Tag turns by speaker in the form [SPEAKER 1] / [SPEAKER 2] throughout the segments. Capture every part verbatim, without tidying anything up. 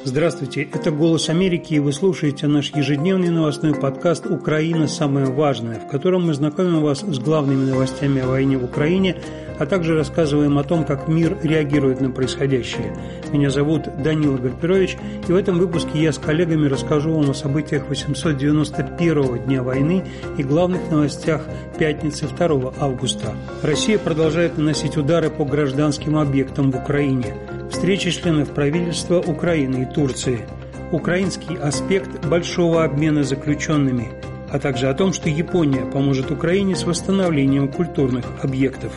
[SPEAKER 1] Здравствуйте, это «Голос Америки», и вы слушаете наш ежедневный новостной подкаст «Украина. Самое важное», в котором мы знакомим вас с главными новостями о войне в Украине, а также рассказываем о том, как мир реагирует на происходящее. Меня зовут Данила Гальперович, и в этом выпуске я с коллегами расскажу вам о событиях восемьсот девяносто первого дня войны и главных новостях пятницы второго августа. Россия продолжает наносить удары по гражданским объектам в Украине. Встреча членов правительства Украины и Турции. Украинский аспект большого обмена заключенными, а также о том, что Япония поможет Украине с восстановлением культурных объектов.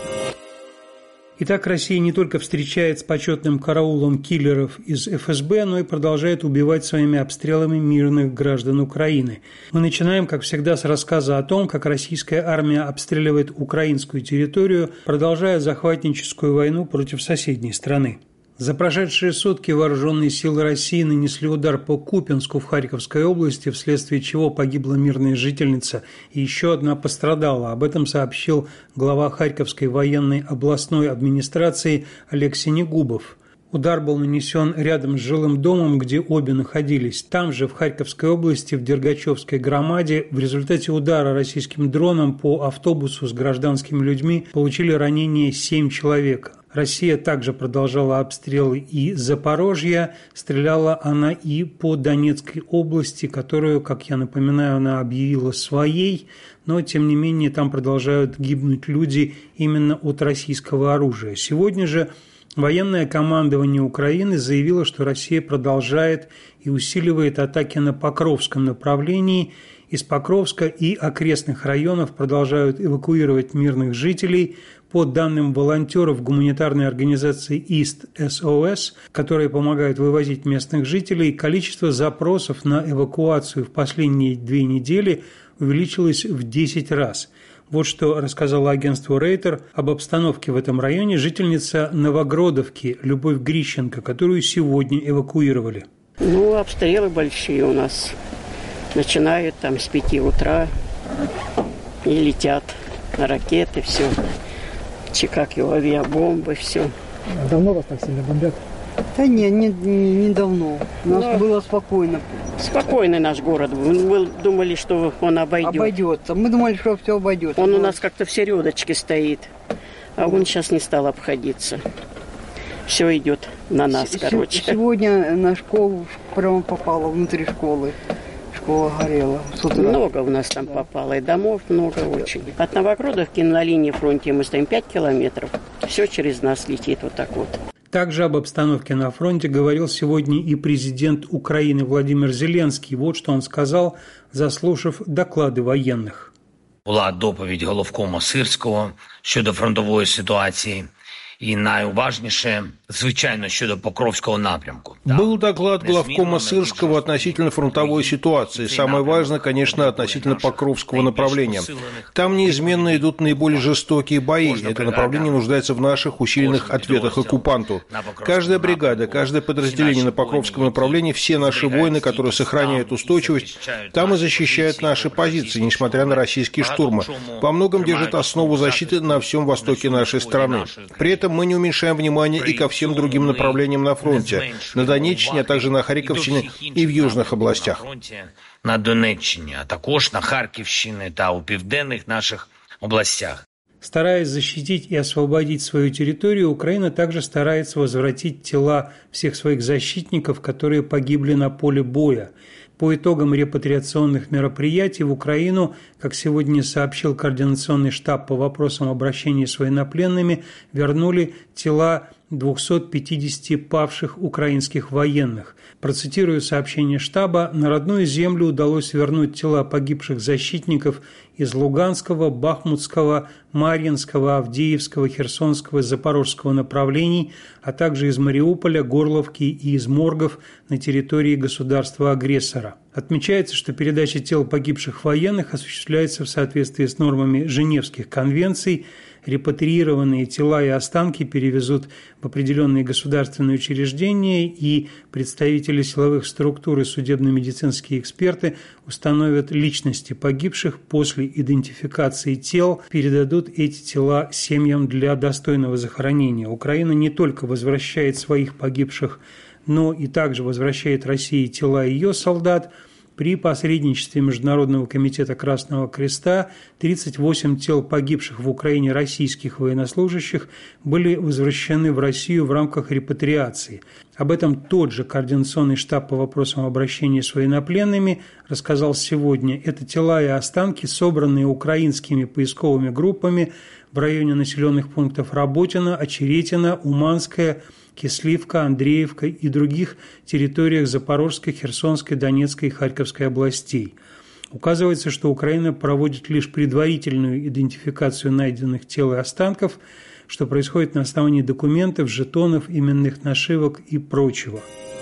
[SPEAKER 1] Итак, Россия не только встречает с почетным караулом киллеров из эф эс бэ, но и продолжает убивать своими обстрелами мирных граждан Украины. Мы начинаем, как всегда, с рассказа о том, как российская армия обстреливает украинскую территорию, продолжая захватническую войну против соседней страны. За прошедшие сутки вооруженные силы России нанесли удар по Купянску в Харьковской области, вследствие чего погибла мирная жительница и еще одна пострадала. Об этом сообщил глава Харьковской военной областной администрации Олег Синегубов. Удар был нанесен рядом с жилым домом, где обе находились. Там же, в Харьковской области, в Дергачевской громаде, в результате удара российским дроном по автобусу с гражданскими людьми получили ранения семь человек. Россия также продолжала обстрелы и Запорожья, стреляла она и по Донецкой области, которую, как я напоминаю, она объявила своей, но тем не менее там продолжают гибнуть люди именно от российского оружия. Сегодня же военное командование Украины заявило, что Россия продолжает и усиливает атаки на Покровском направлении. Из Покровска и окрестных районов продолжают эвакуировать мирных жителей. По данным волонтеров гуманитарной организации East эс о эс, которые помогают вывозить местных жителей, количество запросов на эвакуацию в последние две недели увеличилось в десять раз. Вот что рассказала агентству Рейтер об обстановке в этом районе жительница Новогродовки Любовь Грищенко, которую сегодня эвакуировали.
[SPEAKER 2] Ну, обстрелы большие у нас. Начинают там с пяти утра и летят на ракеты, все. Как его авиабомбы, все.
[SPEAKER 3] Давно вас так сильно бомбят?
[SPEAKER 2] Да не, не, не давно. У нас Но... было спокойно. Спокойный наш город был. Мы думали, что он обойдет. Обойдется. Мы думали, что все обойдет. Он у нас как-то в середочке стоит. А он сейчас не стал обходиться. Все идет на нас, С- короче. Сегодня на школу прямо попало внутри школы. Школа горела с утра. Много у нас там да. попало, и домов много очень. От Новогродовки на линии фронта мы стоим пять километров. Все через нас летит вот так вот.
[SPEAKER 1] Также об обстановке на фронте говорил сегодня и президент Украины Владимир Зеленский. Вот что он сказал, заслушав доклады военных.
[SPEAKER 4] Була доповідь головкома Сирського щодо фронтової ситуації. И наиуважнейшее, звичайно, щодо Покровского напрямку.
[SPEAKER 5] Был доклад главкома Сырского относительно фронтовой ситуации. Самое важное, конечно, относительно Покровского направления. Там неизменно идут наиболее жестокие бои. Это направление нуждается в наших усиленных ответах оккупанту. Каждая бригада, каждое подразделение на Покровском направлении, все наши воины, которые сохраняют устойчивость, там и защищают наши позиции, несмотря на российские штурмы. Во многом держат основу защиты на всем востоке нашей страны. При этом мы не уменьшаем внимание и ко всем другим направлениям на фронте, на Донеччине, а также на Харьковщине и в южных областях.
[SPEAKER 4] На Донеччині, а також на Харківщині та у південних наших областях.
[SPEAKER 1] Стараясь защитить и освободить свою территорию, Украина также старается возвратить тела всех своих защитников, которые погибли на поле боя. По итогам репатриационных мероприятий в Украину, как сегодня сообщил Координационный штаб по вопросам обращения с военнопленными, вернули тела двухсот пятидесяти павших украинских военных. Процитирую сообщение штаба: «На родную землю удалось вернуть тела погибших защитников из Луганского, Бахмутского, Марьинского, Авдеевского, Херсонского, Запорожского направлений, а также из Мариуполя, Горловки и из моргов на территории государства-агрессора». Отмечается, что передача тел погибших военных осуществляется в соответствии с нормами Женевских конвенций. Репатриированные тела и останки перевезут в определенные государственные учреждения, и представители силовых структур и судебно-медицинские эксперты установят личности погибших. После идентификации тел передадут эти тела семьям для достойного захоронения. Украина не только возвращает своих погибших но и также возвращает России тела ее солдат. При посредничестве Международного комитета Красного Креста тридцать восемь тел погибших в Украине российских военнослужащих были возвращены в Россию в рамках репатриации. Об этом тот же Координационный штаб по вопросам обращения с военнопленными рассказал сегодня. Это тела и останки, собранные украинскими поисковыми группами в районе населенных пунктов Работино, Очеретино, Уманское, Кисливка, Андреевка и других территориях Запорожской, Херсонской, Донецкой и Харьковской областей. Указывается, что Украина проводит лишь предварительную идентификацию найденных тел и останков, что происходит на основании документов, жетонов, именных нашивок и прочего.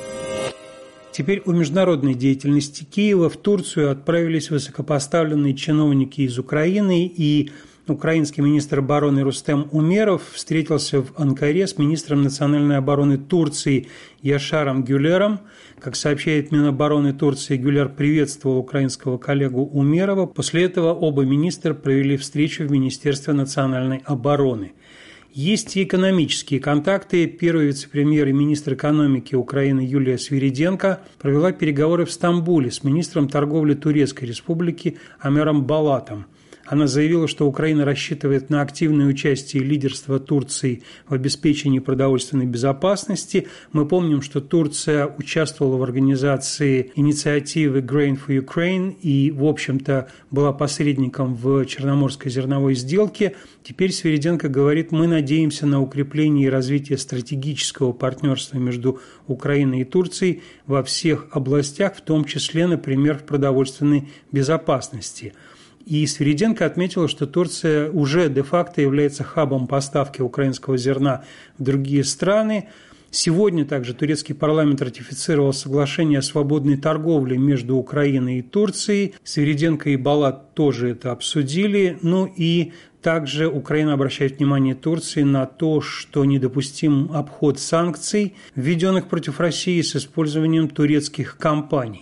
[SPEAKER 1] Теперь о международной деятельности Киева. В Турцию отправились высокопоставленные чиновники из Украины, и украинский министр обороны Рустем Умеров встретился в Анкаре с министром национальной обороны Турции Яшаром Гюлером. Как сообщает Минобороны Турции, Гюлер приветствовал украинского коллегу Умерова. После этого оба министра провели встречу в Министерстве национальной обороны. Есть и экономические контакты. Первый вице-премьер и министр экономики Украины Юлия Свириденко провела переговоры в Стамбуле с министром торговли Турецкой Республики Амером Балатом. Она заявила, что Украина рассчитывает на активное участие и лидерство Турции в обеспечении продовольственной безопасности. Мы помним, что Турция участвовала в организации инициативы Grain for Ukraine и, в общем-то, была посредником в Черноморской зерновой сделке. Теперь Свириденко говорит, мы надеемся на укрепление и развитие стратегического партнерства между Украиной и Турцией во всех областях, в том числе, например, в продовольственной безопасности. И Свириденко отметила, что Турция уже де-факто является хабом поставки украинского зерна в другие страны. Сегодня также турецкий парламент ратифицировал соглашение о свободной торговле между Украиной и Турцией. Свириденко и Балат тоже это обсудили. Ну и также Украина обращает внимание Турции на то, что недопустим обход санкций, введенных против России с использованием турецких компаний.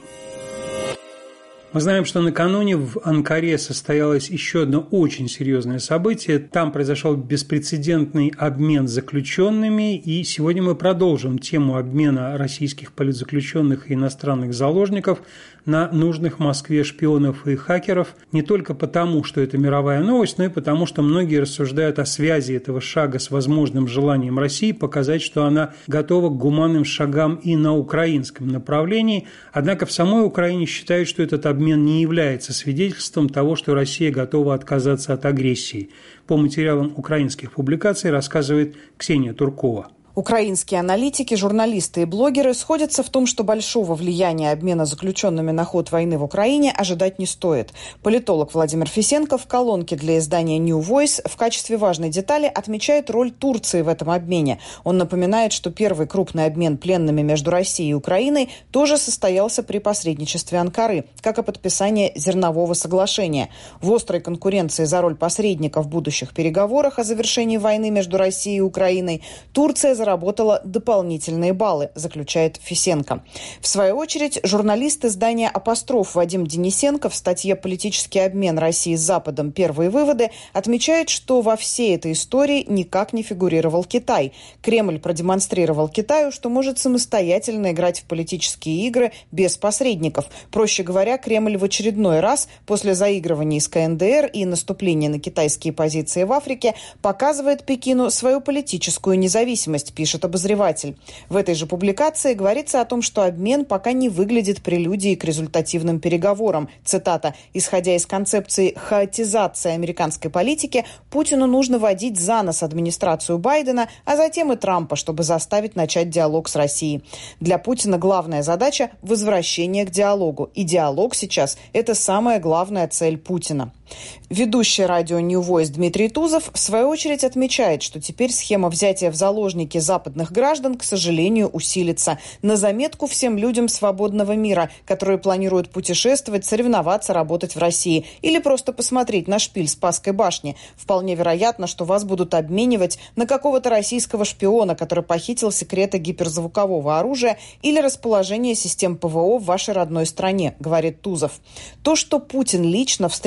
[SPEAKER 1] Мы знаем, что накануне в Анкаре состоялось еще одно очень серьезное событие. Там произошел беспрецедентный обмен заключенными, и сегодня мы продолжим тему обмена российских политзаключенных и иностранных заложников на нужных Москве шпионов и хакеров. Не только потому, что это мировая новость, но и потому, что многие рассуждают о связи этого шага с возможным желанием России показать, что она готова к гуманным шагам и на украинском направлении. Однако в самой Украине считают, что этот обмен не является свидетельством того, что Россия готова отказаться от агрессии. По материалам украинских публикаций рассказывает Ксения Туркова.
[SPEAKER 6] Украинские аналитики, журналисты и блогеры сходятся в том, что большого влияния обмена заключенными на ход войны в Украине ожидать не стоит. Политолог Владимир Фисенко в колонке для издания New Voice в качестве важной детали отмечает роль Турции в этом обмене. Он напоминает, что первый крупный обмен пленными между Россией и Украиной тоже состоялся при посредничестве Анкары, как и подписание зернового соглашения. В острой конкуренции за роль посредника в будущих переговорах о завершении войны между Россией и Украиной Турция заработала дополнительные баллы, заключает Фисенко. В свою очередь, журналист издания «Апостроф» Вадим Денисенко в статье «Политический обмен России с Западом. Первые выводы» отмечает, что во всей этой истории никак не фигурировал Китай. Кремль продемонстрировал Китаю, что может самостоятельно играть в политические игры без посредников. Проще говоря, Кремль в очередной раз после заигрывания с ка эн дэ эр и наступления на китайские позиции в Африке показывает Пекину свою политическую независимость, пишет обозреватель. В этой же публикации говорится о том, что обмен пока не выглядит прелюдией к результативным переговорам. Цитата: «Исходя из концепции хаотизации американской политики, Путину нужно водить за нос администрацию Байдена, а затем и Трампа, чтобы заставить начать диалог с Россией. Для Путина главная задача – возвращение к диалогу. И диалог сейчас – это самая главная цель Путина». Ведущий радио New Voice Дмитрий Тузов в свою очередь отмечает, что теперь схема взятия в заложники западных граждан, к сожалению, усилится. На заметку всем людям свободного мира, которые планируют путешествовать, соревноваться, работать в России или просто посмотреть на шпиль Спасской башни. Вполне вероятно, что вас будут обменивать на какого-то российского шпиона, который похитил секреты гиперзвукового оружия или расположение систем пэ вэ о в вашей родной стране, говорит Тузов. То, что Путин лично встретил в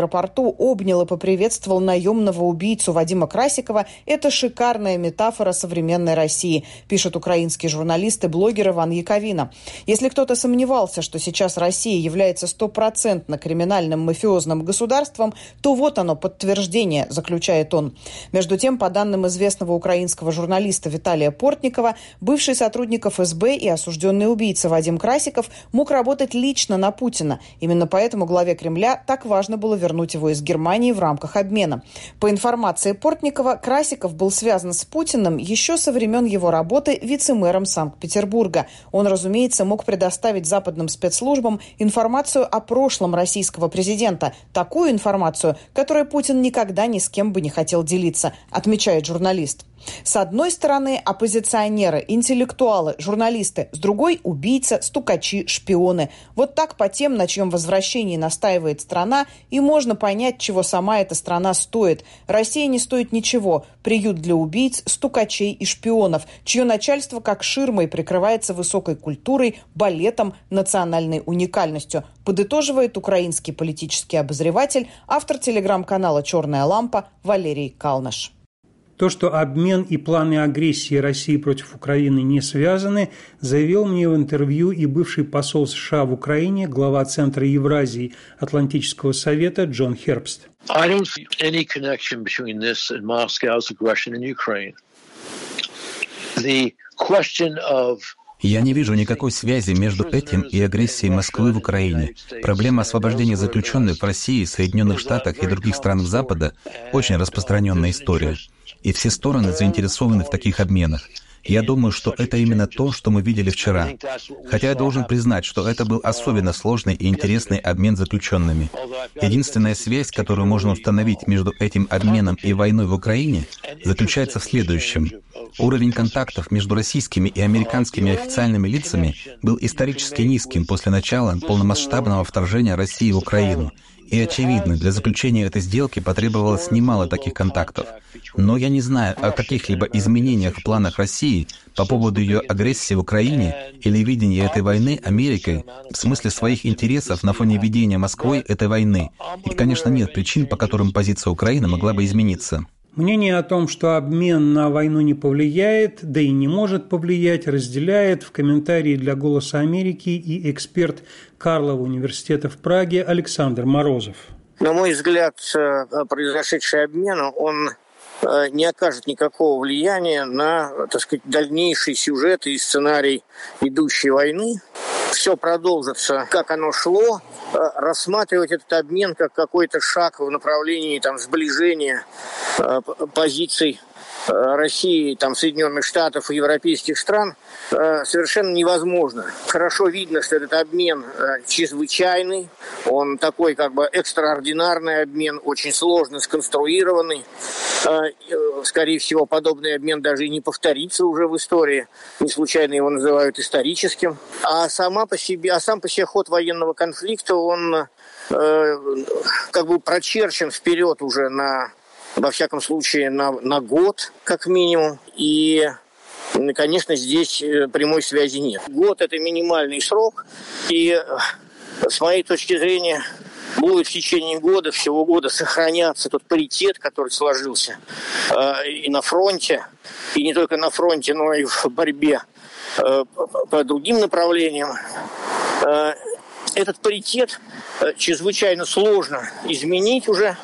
[SPEAKER 6] аэропорту обнял и поприветствовал наемного убийцу Вадима Красикова – это шикарная метафора современной России, пишет украинский журналист и блогер Иван Яковина. Если кто-то сомневался, что сейчас Россия является стопроцентно криминальным мафиозным государством, то вот оно, подтверждение, заключает он. Между тем, по данным известного украинского журналиста Виталия Портникова, бывший сотрудник эф эс бэ и осужденный убийца Вадим Красиков мог работать лично на Путина. Именно поэтому главе Кремля так важно было вернуть его из Германии в рамках обмена. По информации Портникова, Красиков был связан с Путиным еще со времен его работы вице-мэром Санкт-Петербурга. Он, разумеется, мог предоставить западным спецслужбам информацию о прошлом российского президента. Такую информацию, которой Путин никогда ни с кем бы не хотел делиться, отмечает журналист. С одной стороны, оппозиционеры, интеллектуалы, журналисты, с другой – убийца, стукачи, шпионы. Вот так по тем, на чьем возвращении настаивает страна, и можно понять, чего сама эта страна стоит. Россия не стоит ничего. Приют для убийц, стукачей и шпионов, чье начальство как ширмой прикрывается высокой культурой, балетом, национальной уникальностью, подытоживает украинский политический обозреватель, автор телеграм-канала «Черная лампа» Валерий Калнаш.
[SPEAKER 1] То, что обмен и планы агрессии России против Украины не связаны, заявил мне в интервью и бывший посол США в Украине, глава Центра Евразии Атлантического совета Джон Хербст.
[SPEAKER 7] I don't see any connection between this and Moscow's aggression in Ukraine. The question of
[SPEAKER 8] Я не вижу никакой связи между этим и агрессией Москвы в Украине. Проблема освобождения заключенных в России, Соединенных Штатах и других странах Запада – очень распространенная история. И все стороны заинтересованы в таких обменах. Я думаю, что это именно то, что мы видели вчера. Хотя я должен признать, что это был особенно сложный и интересный обмен заключенными. Единственная связь, которую можно установить между этим обменом и войной в Украине, заключается в следующем. Уровень контактов между российскими и американскими официальными лицами был исторически низким после начала полномасштабного вторжения России в Украину. И, очевидно, для заключения этой сделки потребовалось немало таких контактов. Но я не знаю о каких-либо изменениях в планах России по поводу ее агрессии в Украине или видении этой войны Америкой в смысле своих интересов на фоне ведения Москвой этой войны. И, конечно, нет причин, по которым позиция Украины могла бы измениться.
[SPEAKER 1] Мнение о том, что обмен на войну не повлияет, да и не может повлиять, разделяет в комментарии для «Голоса Америки» и эксперт Карлова университета в Праге Александр Морозов.
[SPEAKER 9] На мой взгляд, произошедший обмен, он не окажет никакого влияния на, так сказать, дальнейший сюжет и сценарий идущей войны. Все продолжится, как оно шло. Рассматривать этот обмен как какой-то шаг в направлении там, сближения э, позиций э, России, там, Соединенных Штатов и европейских стран э, совершенно невозможно. Хорошо видно, что этот обмен э, чрезвычайный, он такой как бы экстраординарный обмен, очень сложно сконструированный. Э, э, скорее всего, подобный обмен даже и не повторится уже в истории. Не случайно его называют историческим. А сама по себе, а сам по себе ход военного конфликта, он э, как бы прочерчен вперед уже на, во всяком случае, на, на год, как минимум. И, конечно, здесь прямой связи нет. Год – это минимальный срок. И, с моей точки зрения, будет в течение года, всего года сохраняться тот паритет, который сложился э, и на фронте, и не только на фронте, но и в борьбе э, по другим направлениям. Э, этот паритет э, чрезвычайно сложно изменить уже,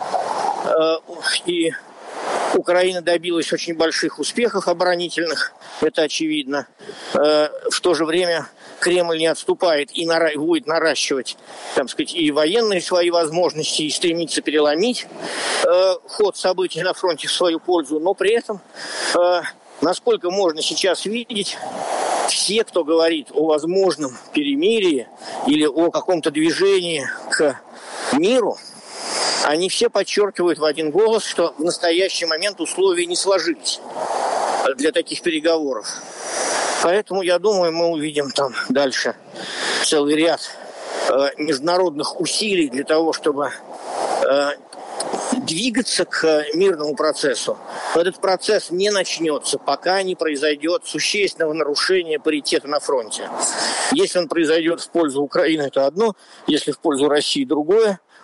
[SPEAKER 9] э, и Украина добилась очень больших успехов оборонительных, это очевидно. Э, в то же время Кремль не отступает и нара- будет наращивать, так сказать, и военные свои возможности, и стремится переломить э, ход событий на фронте в свою пользу. Но при этом, э, насколько можно сейчас видеть, все, кто говорит о возможном перемирии или о каком-то движении к миру, они все подчеркивают в один голос, что в настоящий момент условия не сложились для таких переговоров. Поэтому, я думаю, мы увидим там дальше целый ряд э, международных усилий для того, чтобы э, двигаться к мирному процессу. Но этот процесс не начнется, пока не произойдет существенного нарушения паритета на фронте. Если он произойдет в пользу Украины, это одно, если в пользу России, другое.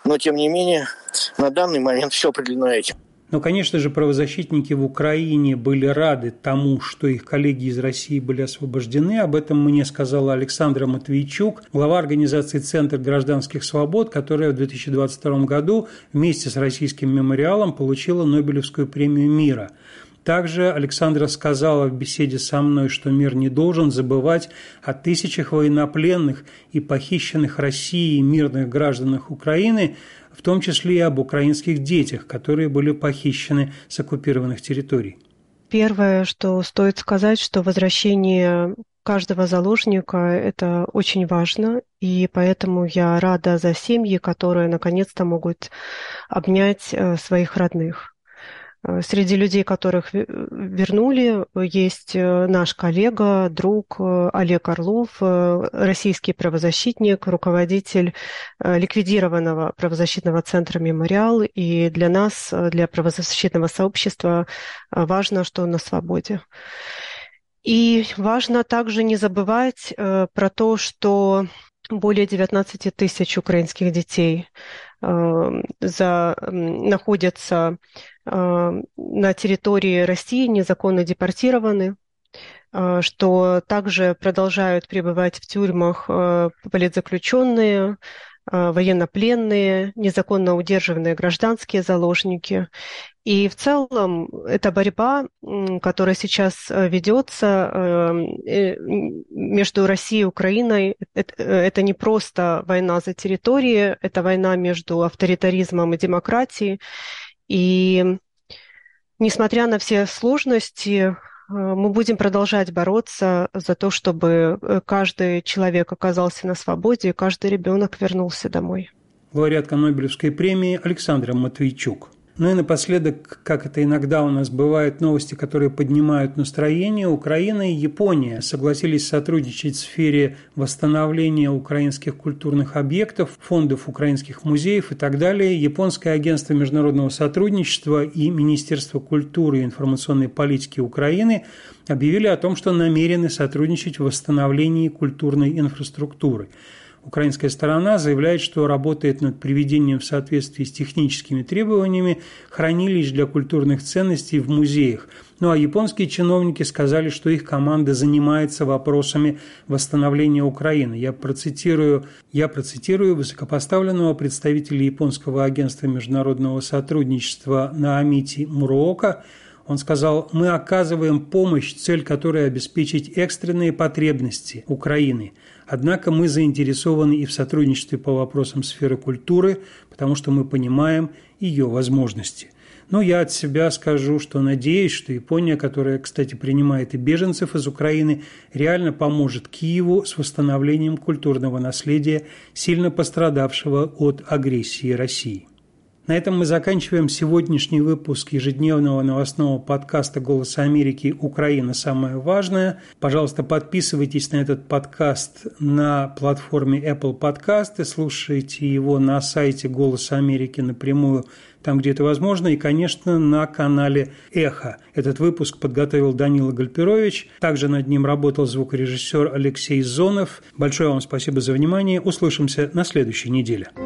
[SPEAKER 9] но, тем не менее, на данный момент все определено этим.
[SPEAKER 1] Но, конечно же, правозащитники в Украине были рады тому, что их коллеги из России были освобождены. Об этом мне сказала Александра Матвейчук, глава организации «Центр гражданских свобод», которая в две тысячи двадцать втором году вместе с Российским мемориалом получила Нобелевскую премию мира. Также Александра сказала в беседе со мной, что мир не должен забывать о тысячах военнопленных и похищенных Россией мирных гражданах Украины, в том числе и об украинских детях, которые были похищены с оккупированных территорий.
[SPEAKER 10] Первое, что стоит сказать, что возвращение каждого заложника – это очень важно, и поэтому я рада за семьи, которые наконец-то могут обнять своих родных. Среди людей, которых вернули, есть наш коллега, друг Олег Орлов, российский правозащитник, руководитель ликвидированного правозащитного центра «Мемориал». И для нас, для правозащитного сообщества, важно, что он на свободе. И важно также не забывать про то, что более девятнадцать тысяч украинских детей за, находятся на территории России, незаконно депортированы, что также продолжают пребывать в тюрьмах политзаключенные, военнопленные, незаконно удерживаемые гражданские заложники. И в целом эта борьба, которая сейчас ведется между Россией и Украиной, это не просто война за территории, это война между авторитаризмом и демократией. И несмотря на все сложности, мы будем продолжать бороться за то, чтобы каждый человек оказался на свободе и каждый ребенок вернулся домой.
[SPEAKER 1] Лауреатка Нобелевской премии Александра Матвейчук. Ну и напоследок, как это иногда у нас бывает, новости, которые поднимают настроение. Украина и Япония согласились сотрудничать в сфере восстановления украинских культурных объектов, фондов украинских музеев и так далее. Японское агентство международного сотрудничества и Министерство культуры и информационной политики Украины объявили о том, что намерены сотрудничать в восстановлении культурной инфраструктуры. Украинская сторона заявляет, что работает над приведением в соответствии с техническими требованиями хранилищ для культурных ценностей в музеях. Ну а японские чиновники сказали, что их команда занимается вопросами восстановления Украины. Я процитирую, я процитирую высокопоставленного представителя японского агентства международного сотрудничества Наомити Мураока. Он сказал: «Мы оказываем помощь, цель которой обеспечить экстренные потребности Украины. Однако мы заинтересованы и в сотрудничестве по вопросам сферы культуры, потому что мы понимаем ее возможности». Но я от себя скажу, что надеюсь, что Япония, которая, кстати, принимает и беженцев из Украины, реально поможет Киеву с восстановлением культурного наследия, сильно пострадавшего от агрессии России. На этом мы заканчиваем сегодняшний выпуск ежедневного новостного подкаста «Голоса Америки. Украина. Самое важное». Пожалуйста, подписывайтесь на этот подкаст на платформе Apple Podcast, слушайте его на сайте «Голоса Америки» напрямую, там, где это возможно, и, конечно, на канале «Эхо». Этот выпуск подготовил Данила Гальперович. Также над ним работал звукорежиссер Алексей Зонов. Большое вам спасибо за внимание. Услышимся на следующей неделе.